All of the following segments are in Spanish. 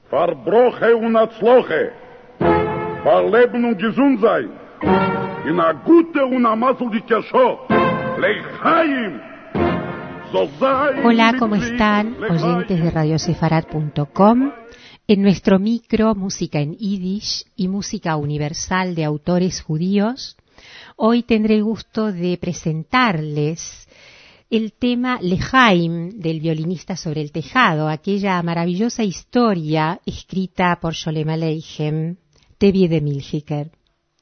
Verbroche und Atzloche, Verleben und Gesundsein, in a gute und a mazeldike Show, Lechaim. Hola, ¿cómo están? Oyentes de radiosefarad.com. En nuestro micro, música en Yiddish y música universal de autores judíos, hoy tendré el gusto de presentarles el tema Lechaim del violinista sobre el tejado, aquella maravillosa historia escrita por Sholem Aleichem, Tevye de Milchiker.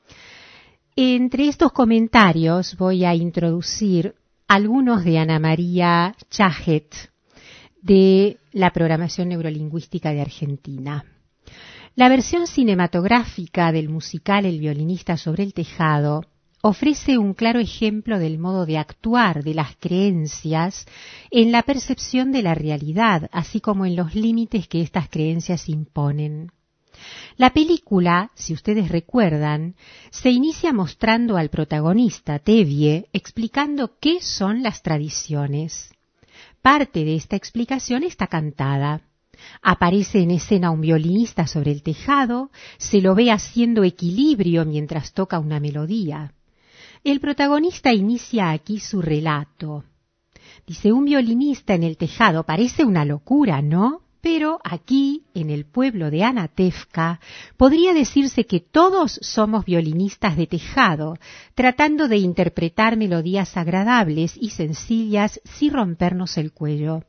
Entre estos comentarios voy a introducir algunos de Ana María Chajet, de la programación neurolingüística de Argentina. La versión cinematográfica del musical El violinista sobre el tejado ofrece un claro ejemplo del modo de actuar de las creencias en la percepción de la realidad, así como en los límites que estas creencias imponen. La película, si ustedes recuerdan, se inicia mostrando al protagonista, Tevye, explicando qué son las tradiciones. Parte de esta explicación está cantada. Aparece en escena un violinista sobre el tejado, se lo ve haciendo equilibrio mientras toca una melodía. El protagonista inicia aquí su relato. Dice, un violinista en el tejado parece una locura, ¿no? Pero aquí, en el pueblo de Anatevka, podría decirse que todos somos violinistas de tejado, tratando de interpretar melodías agradables y sencillas sin rompernos el cuello.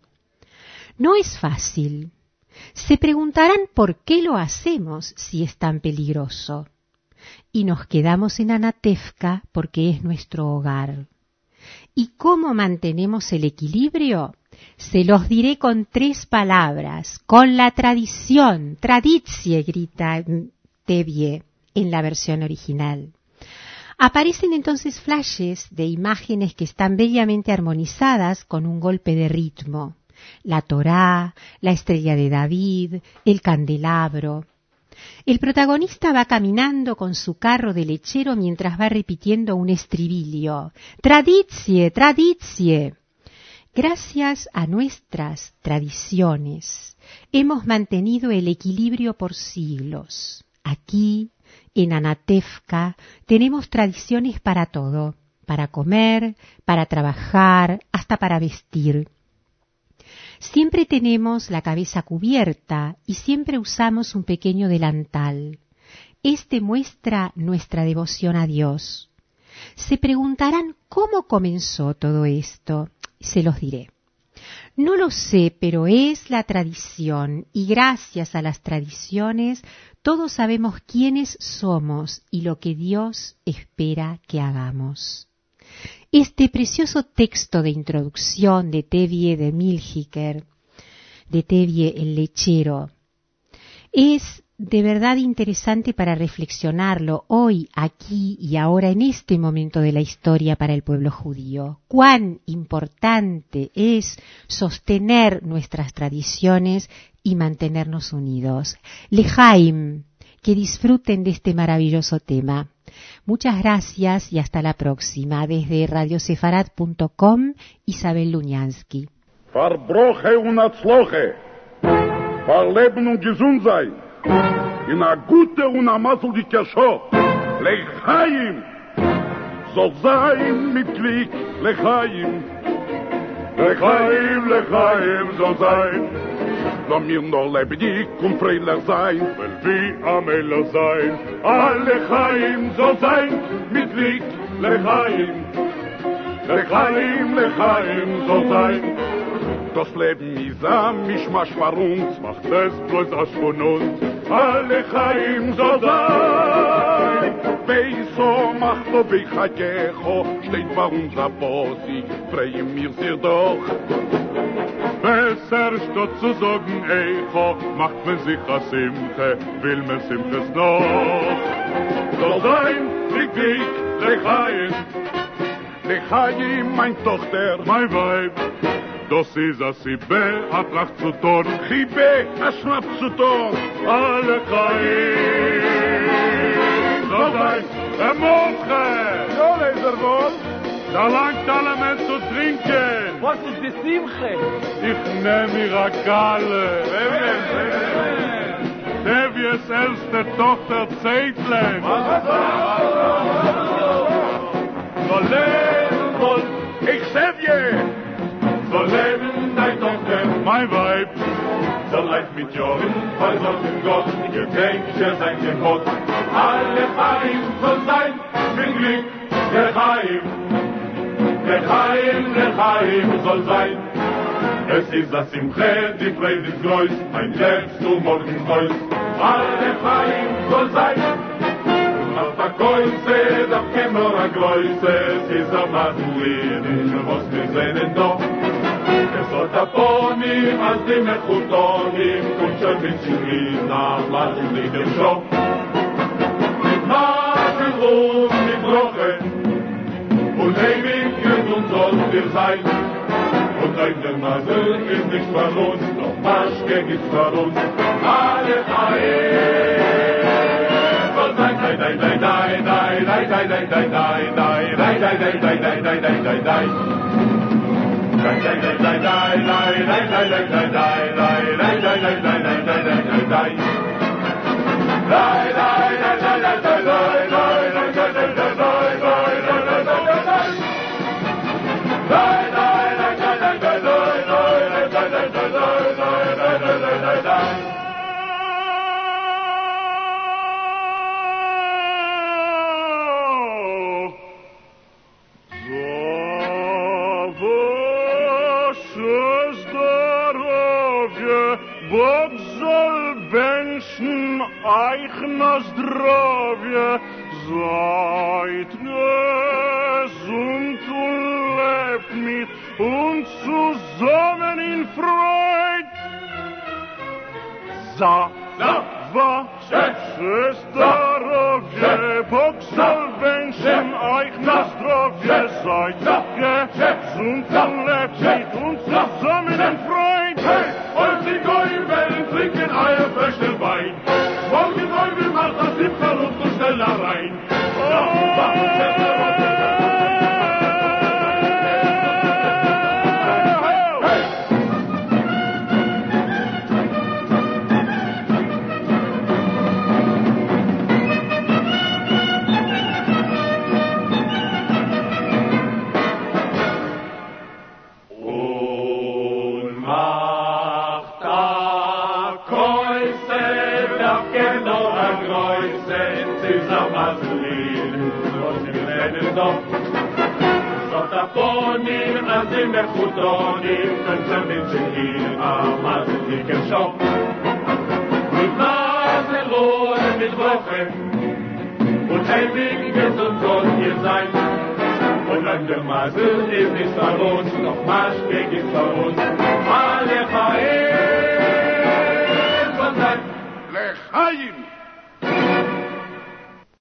No es fácil. Se preguntarán por qué lo hacemos si es tan peligroso. Y nos quedamos en Anatevka porque es nuestro hogar. ¿Y cómo mantenemos el equilibrio? Se los diré con 3 palabras, con la tradición, tradizie, grita Tevye en la versión original. Aparecen entonces flashes de imágenes que están bellamente armonizadas con un golpe de ritmo. La Torá, la estrella de David, el candelabro. El protagonista va caminando con su carro de lechero mientras va repitiendo un estribillo. Tradizie, tradizie. Gracias a nuestras tradiciones, hemos mantenido el equilibrio por siglos. Aquí, en Anatevka, tenemos tradiciones para todo, para comer, para trabajar, hasta para vestir. Siempre tenemos la cabeza cubierta y siempre usamos un pequeño delantal. Este muestra nuestra devoción a Dios. Se preguntarán cómo comenzó todo esto. Se los diré. No lo sé, pero es la tradición, y gracias a las tradiciones todos sabemos quiénes somos y lo que Dios espera que hagamos. Este precioso texto de introducción de Tevye de Milchiker, de Tevye el lechero, es de verdad interesante para reflexionarlo hoy, aquí y ahora en este momento de la historia para el pueblo judío. Cuán importante es sostener nuestras tradiciones y mantenernos unidos. Lechaim, que disfruten de este maravilloso tema. Muchas gracias y hasta la próxima. Desde radiosefarad.com, Isabel Luñansky. Verbroche und Atzloche, Verleben und Gesundsein, in a gute und a mazeldike Show, Lechaim, soll sein mit Glück, Lechaim, Lechaim, Lechaim soll sein, soll mir nur lebendig und freilich sein, weil wie am Elo sein, Lechaim soll sein mit Glück, Lechaim, Lechaim, Lechaim soll sein. Das Leben ist ein Mischmasch für uns, macht es bloß aus von uns. Lechaim soll sein. Beiso macht so wie Chakecho, steht bei uns ein Posig, freuen wir sich doch. Besser statt zu sagen Echo, macht man sich a Simche, will man Simches noch. Soll sein, Krieg, Lechaim. Lechaim, mein Tochter, mein Weib. Das ist a Sibbe, a Tracht zu tun. Chibbe, a Schnapp zu tun. Lechaim. So sein, Moche. Ja, Leserwohl. Da langt alle men zu trinken. Was ist die Simche? Ich nehm mir a Galle. Marias älste Tochter Zeitlein. So leben soll, ich seh dir, so leben dein Tochter, mein Weib. So leid mit Joren, versorgen Gott, ihr denkt, ihr seid ihr Gott. Alle Heim soll sein, mit Glück, der Heim soll sein. Es ist das Simche, die Freude ist groß, ein Lebst du morgen heus. Alle Heim soll sein, auf der Kreuze, da kämmer a Größe, es ist am Aduin, was wir sehen doch. Es soll Taponim, als die Mechutonim, und schon mit Zirina, lassen sich den Schock. Mit Magen und mit Rochen, und ewig gesund sollt ihr sein. Und ein der Masel ist nicht von uns, doch Maschke gibt's von uns. Alle soll sein, Бог soll wünschen euch noch Zdrowie, seid gesund und lebt mit uns zusammen in Freud. Zdrowie, Bog soll wünschen euch noch Zdrowie, seid gesund und lebt mit uns zusammen in Freud. Und die Gäubeln trinken euer Fröschel Wein. Morgen Gäubel macht das im Verlust und schnell da rein. Taponim, als die Mechutonim, können mit Zehir am Asliken Schock. Mit Masel und mit Wochen und ewig gesund sollt ihr sein. Und wenn der Masel ist nicht von uns, doch Maschke ist von uns. Alle Chaim von sein. Lechaim!